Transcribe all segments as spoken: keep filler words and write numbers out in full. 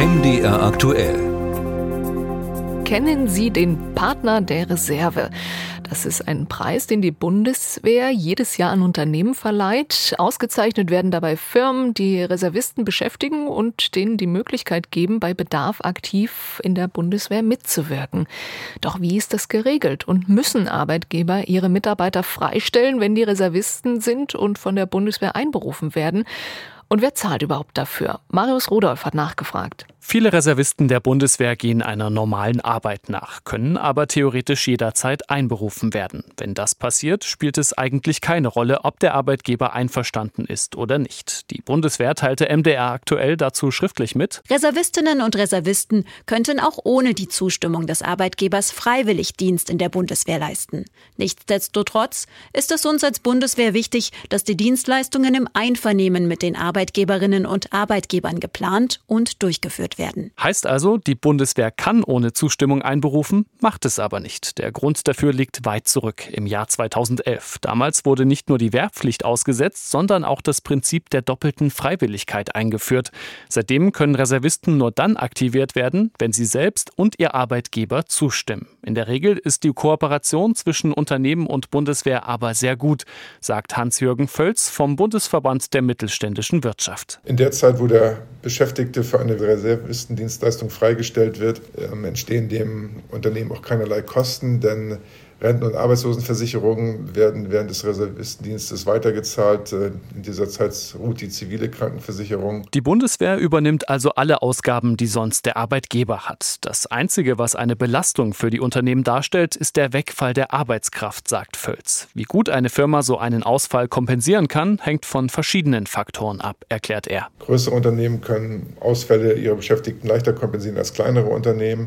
M D R aktuell. Kennen Sie den Partner der Reserve? Das ist ein Preis, den die Bundeswehr jedes Jahr an Unternehmen verleiht. Ausgezeichnet werden dabei Firmen, die Reservisten beschäftigen und denen die Möglichkeit geben, bei Bedarf aktiv in der Bundeswehr mitzuwirken. Doch wie ist das geregelt? Und müssen Arbeitgeber ihre Mitarbeiter freistellen, wenn die Reservisten sind und von der Bundeswehr einberufen werden? Und wer zahlt überhaupt dafür? Marius Rudolph hat nachgefragt. Viele Reservisten der Bundeswehr gehen einer normalen Arbeit nach, können aber theoretisch jederzeit einberufen werden. Wenn das passiert, spielt es eigentlich keine Rolle, ob der Arbeitgeber einverstanden ist oder nicht. Die Bundeswehr teilte M D R aktuell dazu schriftlich mit: Reservistinnen und Reservisten könnten auch ohne die Zustimmung des Arbeitgebers freiwillig Dienst in der Bundeswehr leisten. Nichtsdestotrotz ist es uns als Bundeswehr wichtig, dass die Dienstleistungen im Einvernehmen mit den Arbeitgeberinnen und Arbeitgebern geplant und durchgeführt werden. Heißt also, die Bundeswehr kann ohne Zustimmung einberufen, macht es aber nicht. Der Grund dafür liegt weit zurück, im Jahr zweitausendelf. Damals wurde nicht nur die Wehrpflicht ausgesetzt, sondern auch das Prinzip der doppelten Freiwilligkeit eingeführt. Seitdem können Reservisten nur dann aktiviert werden, wenn sie selbst und ihr Arbeitgeber zustimmen. In der Regel ist die Kooperation zwischen Unternehmen und Bundeswehr aber sehr gut, sagt Hans-Jürgen Völz vom Bundesverband der mittelständischen Wirtschaft. In der Zeit, wo der Beschäftigte für eine Reservistendienstleistung freigestellt wird, ähm, entstehen dem Unternehmen auch keinerlei Kosten, denn Renten- und Arbeitslosenversicherungen werden während des Reservistendienstes weitergezahlt. In dieser Zeit ruht die zivile Krankenversicherung. Die Bundeswehr übernimmt also alle Ausgaben, die sonst der Arbeitgeber hat. Das Einzige, was eine Belastung für die Unternehmen darstellt, ist der Wegfall der Arbeitskraft, sagt Völz. Wie gut eine Firma so einen Ausfall kompensieren kann, hängt von verschiedenen Faktoren ab, erklärt er. Größere Unternehmen können Ausfälle ihrer Beschäftigten leichter kompensieren als kleinere Unternehmen.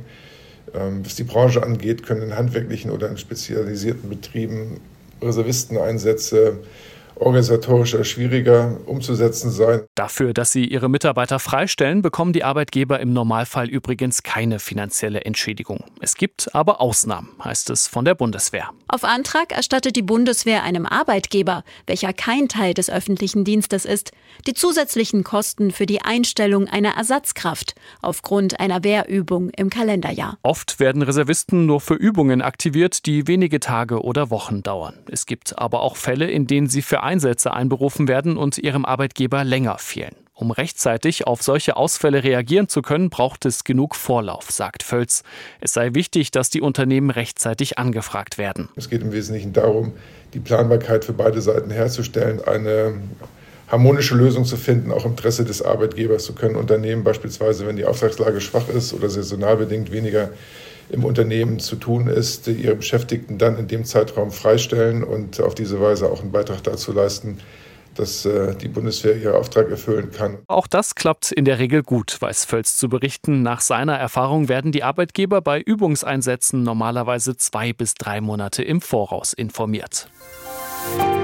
Was die Branche angeht, können in handwerklichen oder in spezialisierten Betrieben Reservisteneinsätze organisatorisch schwieriger umzusetzen sein. Dafür, dass sie ihre Mitarbeiter freistellen, bekommen die Arbeitgeber im Normalfall übrigens keine finanzielle Entschädigung. Es gibt aber Ausnahmen, heißt es von der Bundeswehr. Auf Antrag erstattet die Bundeswehr einem Arbeitgeber, welcher kein Teil des öffentlichen Dienstes ist, die zusätzlichen Kosten für die Einstellung einer Ersatzkraft aufgrund einer Wehrübung im Kalenderjahr. Oft werden Reservisten nur für Übungen aktiviert, die wenige Tage oder Wochen dauern. Es gibt aber auch Fälle, in denen sie für Einsätze einberufen werden und ihrem Arbeitgeber länger fehlen. Um rechtzeitig auf solche Ausfälle reagieren zu können, braucht es genug Vorlauf, sagt Völz. Es sei wichtig, dass die Unternehmen rechtzeitig angefragt werden. Es geht im Wesentlichen darum, die Planbarkeit für beide Seiten herzustellen, eine harmonische Lösung zu finden, auch im Interesse des Arbeitgebers. So können Unternehmen beispielsweise, wenn die Auftragslage schwach ist oder saisonal bedingt weniger im Unternehmen zu tun ist, ihre Beschäftigten dann in dem Zeitraum freistellen und auf diese Weise auch einen Beitrag dazu leisten, dass die Bundeswehr ihren Auftrag erfüllen kann. Auch das klappt in der Regel gut, weiß Völz zu berichten. Nach seiner Erfahrung werden die Arbeitgeber bei Übungseinsätzen normalerweise zwei bis drei Monate im Voraus informiert.